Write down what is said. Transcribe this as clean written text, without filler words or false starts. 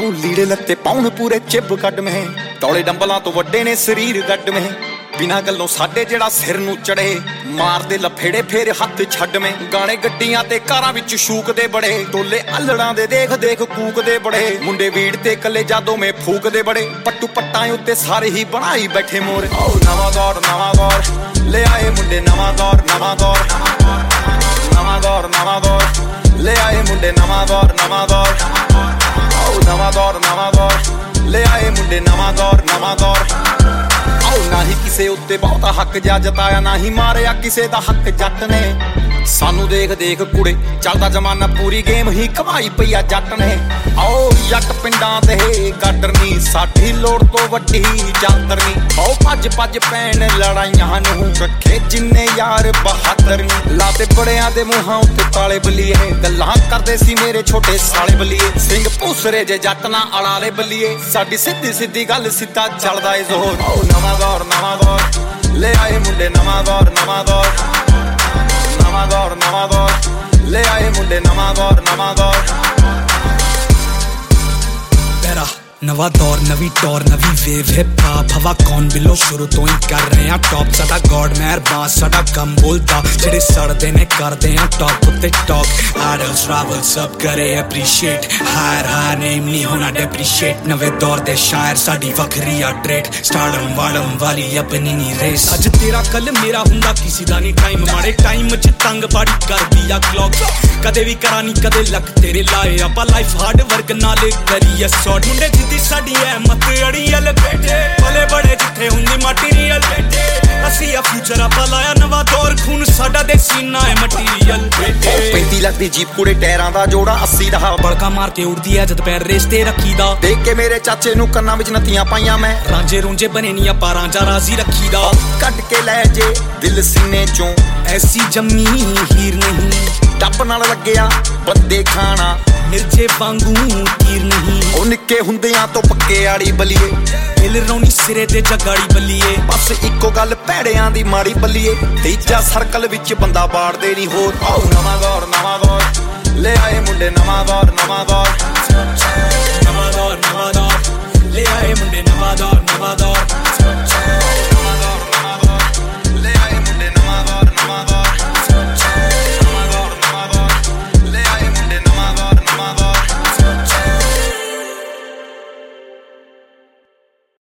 ਆਓ ਲੀੜੇ ਲੱਤੇ ਪਾਉਣ ਪੂਰੇ ਚਿੱਬ ਕੱਢ ਮੇ ਤੌਲੇ ਡੰਬਲਾਂ ਤੋਂ ਵੱਡੇ ਨੇ ਸਰੀਰ ਗੱਡ ਮੇ ਬਿਨਾਂ ਗੱਲੋਂ ਸਾਡੇ ਜਿਹੜਾ ਸਿਰ ਨੂੰ ਚੜੇ ਮਾਰਦੇ ਲਫੇੜੇ ਫੇਰ ਹੱਥ ਛੱਡ ਮੇ ਗਾਣੇ ਗੱਡੀਆਂ ਤੇ ਕਾਰਾਂ ਵਿੱਚ ਸ਼ੂਕਦੇ ਬੜੇ ਟੋਲੇ ਅਲੜਾਂ ਦੇ ਦੇਖ ਦੇਖ ਕੂਕਦੇ ਬੜੇ ਮੁੰਡੇ ਵੀੜ ਤੇ ਕੱਲੇ ਜਾਦੋਂ ਮੇ ਫੂਕਦੇ ਬੜੇ ਪੱਟੂ ਪੱਟਾਂ ਉੱਤੇ ਸਾਰੇ ਹੀ ਬਣਾਈ ਬੈਠੇ ਮੋਰ ਆਓ ਨਵਾਂ ਦੌਰ ਲੈ ਆਏ ਮੁੰਡੇ ਨਵਾਂ ਦੌਰ ਨਵਾਂ ਦੌਰ ਲੈ ਆਏ ਮੁੰਡੇ ਨਵਾਂ ਦੌਰ ਆਓ ਨਵਾਂ ਦੌਰ ਲੈ ਆਏ ਮੁੰਡੇ ਨਵਾਂ ਦੌਰ ਆਓ ਨਾ ਹੀ ਕਿਸੇ ਉੱਤੇ ਬਹੁਤਾ ਹੱਕ ਜਾ ਜਤਾਇਆ ਨਾ ਹੀ ਮਾਰਿਆ ਕਿਸੇ ਦਾ ਹੱਕ ਜੱਟ ਨੇ ਸਾਨੂੰ ਦੇਖ ਦੇਖ ਕੁੜੇ ਚੱਲਦਾ ਜ਼ਮਾਨਾ ਪੂਰੀ ਗੇਮ ਹੀ ਕਮਾਈ ਪਈਆ ਜੱਟ ਨੇ ਆਓ ਜੱਟ ਪਿੰਡਾਂ ਤੇ ਗਾਡਰਨੀ ਸਾਡੀ ਲੋੜ ਤੋਂ ਵੱਡੀ ਚਾਦਰਨੀ ਆਓ ਭੱਜ ਭੱਜ ਪੈਣ ਲੜਾਈਆਂ ਨੂੰ ਰੱਖੇ ਜਿੰਨੇ ਯਾਰ ਬਹਾਦਰ ਨੀ ਲਾਤੇ ਬੜਿਆਂ ਦੇ ਮੂੰਹਾਂ ਉੱਤੇ ਤਾਲੇ ਬੱਲੀਏ ਗੱਲਾਂ ਕਰਦੇ ਸੀ ਮੇਰੇ ਛੋਟੇ ਸਾਲੇ ਬੱਲੀਏ ਸਿੰਘ ਭੂਸਰੇ ਜੇ ਜੱਟ ਨਾ ਅੜਾਲੇ ਬੱਲੀਏ ਸਾਡੀ ਸਿੱਧੀ ਸਿੱਧੀ ਗੱਲ ਸਿੱਧਾ ਚੱਲਦਾ ਏ ਜ਼ੋਰ ਆਓ ਨਵਾਂ ਦੌਰ ਲੈ ਆਏ ਮੁੰਡੇ ਨਵਾਂ ਦੌਰ ਲੈ ਆਏ ਮੁੰਡੇ ਨਵਾਂ ਦੌਰ तेरा नवा दौर नवी टौर नवी वेव हिप हॉप हवा कौन बिलो शुरू तो ही कर रहे हैं टॉप साडा गॉड मेहरबान साडा कम बोलता जेडे सड़दे ने करदे हैं टॉप उत्ते टॉक आडल्स ट्रैवल सब करे अप्रीशिएट हायर नेम नहीं होना डेप्रीशिएट नवे दौर दे शायर साडी वखरी आ ट्रेड स्टारडम वाडम वाली अपनी नी रेस अज तेरा कल मेरा हुंदा किसी दा नहीं टाइम माड़े टाइम च तंग बाड़ी कर दिया क्लॉक कदे भी करा नहीं कदे लक तेरे लाए आपा लाइफ हार्ड वर्क नाले करिए सॉर्ट मुंडे जिद्दी साडी है मत अड़ियल बेटे भले बड़े जिथे हुंदी मटीरियल बेटे ਅਸੀਂ ਆ ਫਿਊਚਰ ਆਪਾ ਲਾਇਆ ਨਵਾਂ ਦੌਰ ਖੂਨ ਸਾਡਾ ਦੇਸੀ ਨਾ ਹੈ ਮਟੀਰੀਅਲ ਬੇਟੇ 35 ਲੱਖ ਦੀ ਜੀਪ ਕੁੜੇ ਟਾਇਰਾਂ ਦਾ ਜੋੜਾ 80 ਦਾ ਬੜਕਾ ਮਾਰ ਕੇ ਉੜਦੀ ਐ ਜਦ ਪੈਰ ਰੇਸ ਤੇ ਰੱਖੀਦਾ ਦੇਖ ਕੇ ਮੇਰੇ ਚਾਚੇ ਨੂੰ ਕੰਨਾਂ ਵਿੱਚ ਨੱਤੀਆਂ ਪਾਈਆਂ ਮੈਂ ਰਾਂਝੇ ਰੂੰਝੇ ਬਣੇ ਨੀ ਆਪਾਂ ਰਾਂਝਾ ਰਾਜ਼ੀ ਰੱਖੀਦਾ ਕੱਢ ਕੇ ਲੈ ਜੇ ਦਿਲ ਸੀਨੇ ਚੋਂ ਐਸੀ ਜੰਮੀ ਹੀਰ ਨਹੀਂ ਟੱਪ ਨਾਲ ਲੱਗਿਆ ਬੰਦੇ ਖਾਣਾ ਮਿਰਜੇ ਵਾਂਗੂ ਤੀਰ ਨਹੀਂ ਉਹ ਨਿੱਕੇ ਹੁੰਦਿਆਂ ਤੋਂ ਪੱਕੇ ਆੜੀ ਬਲੀਏ ਦਿਲ ਰੌਣੀ ਸਿਰੇ ਤੇ ਜਗਾੜੀ ਬੱਲੀਏ ਬਸ ਇੱਕੋ ਗੱਲ ਭੈੜਿਆਂ ਦੀ ਮਾੜੀ ਬੱਲੀਏ ਤੀਜਾ ਸਰਕਲ ਵਿੱਚ ਬੰਦਾ ਬਾੜਦੇ ਨਹੀਂ ਹੋਰ ਆਓ ਨਵਾਂ ਦੌਰ ਲੈ ਆਏ ਮੁੰਡੇ ਨਵਾਂ ਦੌਰ ਲੈ ਆਏ ਮੁੰਡੇ ਨਵਾਂ ਦੌਰ